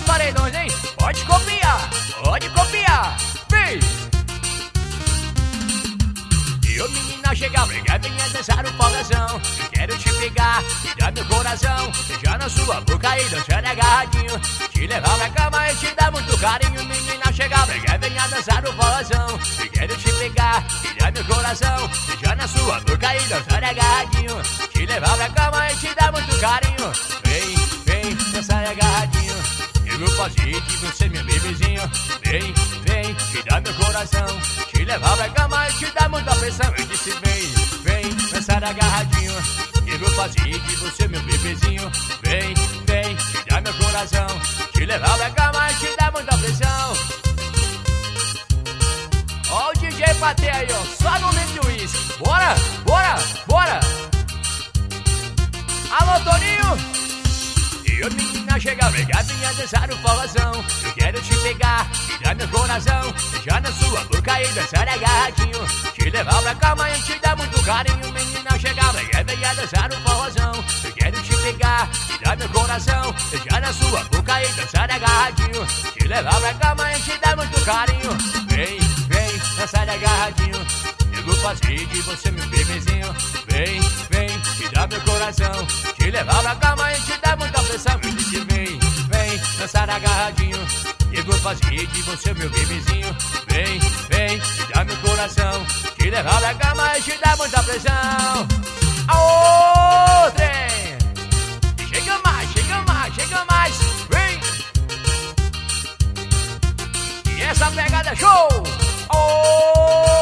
paredões, hein? Pode copiar, pode copiar. Vem! E o menina chega, briga, venha dançar o folgazão. Eu quero te pegar e dar meu coração, beijar na sua boca e dançar agarradinho, te levar pra cama e te dar muito carinho. Menina chega, briga, venha dançar o folgazão. Eu quero te pegar e dar meu coração, beijar na sua boca e dançar agarradinho, te levar pra cama e te dar muito carinho. Vem, vem, dançar agarradinho. Eu posso ir de você, meu bebezinho. Vem, vem, te dá meu coração, te levar pra cama e te dar muita pressão. Eu disse vem, vem, dançar agarradinho. Eu posso ir de você, meu bebezinho. Vem, vem, te dá meu coração, te levar pra cama e te dar muita pressão. Ó o DJ Patê aí, ó, só no litro uísque. Bora, bora, bora. Alô, Toninho. E a menina chega, briga, vinha dançar o folgazão. Eu quero te pegar e dar meu coração, beijar na sua boca e dançar agarradinho, te levar pra cama e te dar muito carinho. Menina chega, briga, vinha dançar o folgazão. Eu quero te pegar e dar meu coração, beijar na sua boca e dançar agarradinho, te levar pra cama e te dar muito carinho. Vem, vem, dançar agarradinho. Eu fazer de você, meu bebezinho. Vem, vem, te dá meu coração, te levar pra cama e te dar muita pressão. Eu disse vem, vem, dançar agarradinho. Eu vou fazer de você, meu bebezinho. Vem, vem, te dá meu coração, te levar pra cama e te dar muita pressão. Aô, trem! Chega mais, chega mais, chega mais. Vem! E essa pegada é show! Aô!